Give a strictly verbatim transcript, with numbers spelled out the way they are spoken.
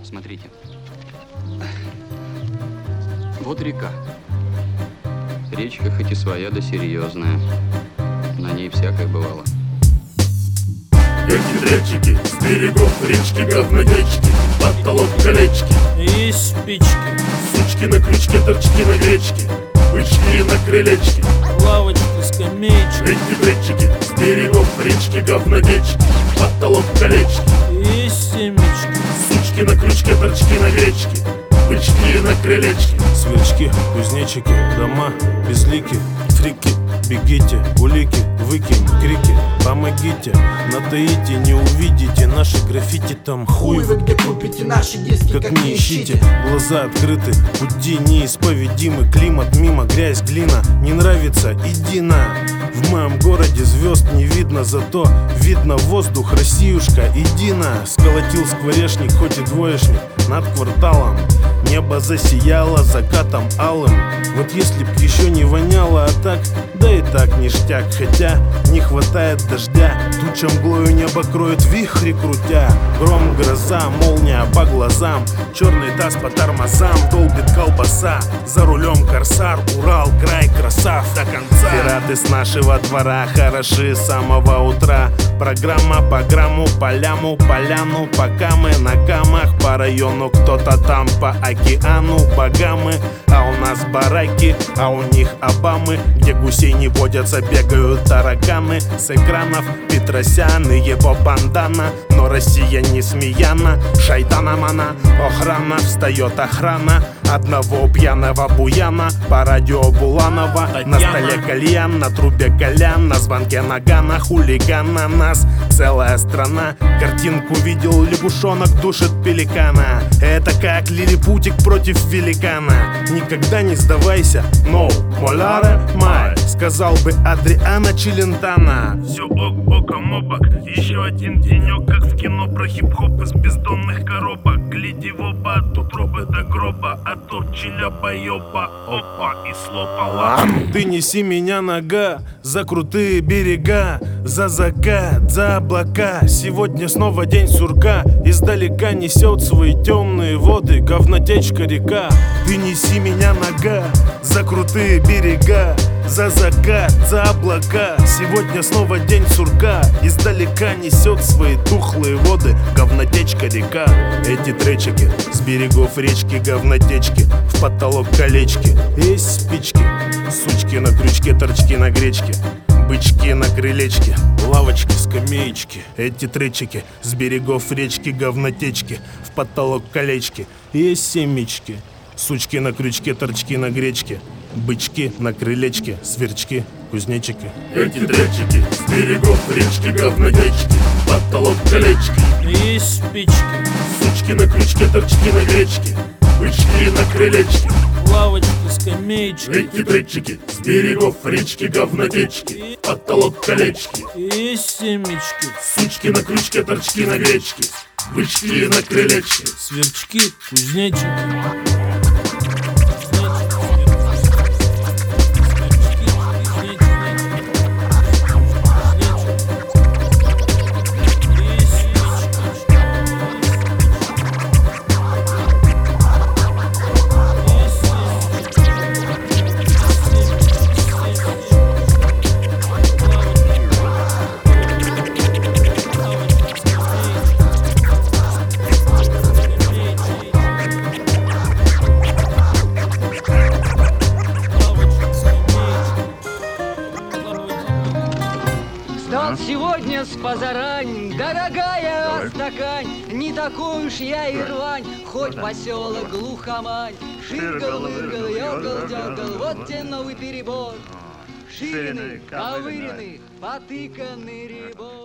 Смотрите. Вот река. Речка хоть и своя, да серьезная. На ней всякое бывало. Эти с берегов речки, говнодечки, потолок колечки и спички, сучки на крючке, торчки на гречке, бычки на крылечке, лавочки, скамеечки. Эти дречики с берегов речки, говнодечки, потолок колечки и семечки, сучки на крючке, торчки на гречке, бычки на крылечке. Сверчки, кузнечики, дома, безлики, фрики, бегите, улики, выкинь, крики, помогите, на Таити не увидите наши граффити, там хуй вы где купите наши диски, как, как не ищите. Глаза открыты, пути неисповедимы, климат мимо, грязь, глина, не нравится, иди на. В моем городе звезд не видно, зато видно воздух, Россиюшка, иди на. Сколотил скворечник, хоть и двоечник, над кварталом. Небо засияло закатом алым. Вот если б еще не воняло, а так, да и так ништяк. Хотя не хватает дождя, туча мглою небо кроет, вихри крутя. Гром, гроза, молния по глазам, черный таз по тормозам, долбит колбаса. За рулем корсар, Урал, край, красав до конца. Пираты с нашего двора хороши с самого утра. Программа по грамму, по ляму, поляну. Пока мы на камах, по району кто-то там, по океану Багамы. А у нас бараки, а у них Обамы, где гусей не водятся, бегают тараканы. С экранов Петросян и его бандана. Но Россия не смеяна, шайтаном она. Охрана, встает охрана одного пьяного буяна. По радио Буланова, на столе кальян, на трубе колян, на звонке нагана, хулигана. Нас целая страна. Картинку видел, лягушонок душит пеликана. Это как лилипутик против великана. Никогда не сдавайся, no, моларе май, сказал бы Адриано Челентано. Все бок боком обок, еще один денек, как в кино про хип-хоп из бездонных коробок. Гляди в оба, тут робы до гроба, а то челяба-ёба, опа, и слопала. Ты неси меня, нога, за крутые берега, за закат, за облака. Сегодня снова день сурка, издалека несет свои темные воды говнотечка река. Ты неси меня, нога, за крутые берега, за закат, за облака. Сегодня снова день сурка, издалека несет свои тухлые воды говнотечка река. Эти тречики с берегов речки, говнотечки, в потолок колечки. Есть спички, сучки на крючке, торчки на гречке, бычки на крылечке, лавочки, скамеечки. Эти тречики с берегов речки, говнотечки, в потолок колечки. Есть семечки, сучки на крючке, торчки на гречке, бычки на крылечке, сверчки, кузнечики. Эти дречики с берегов речки, говнодечки, потолок колечки и спички, сучки на крючке, торчки на гречке, бычки на крылечке, лавочки, скамеечки. Эти дречики с берегов речки, говнодечки, потолок колечки и семечки, сучки на крючке, торчки на гречке, бычки на крылечке, сверчки, кузнечики. Сегодня с позарань, дорогая Астрахань, не такой уж я и рвань, хоть поселок глухомань. Ширгал-мыргал, ёгал-дёгал, вот те новый перебор. Ширины, ковырины, потыканный ребор.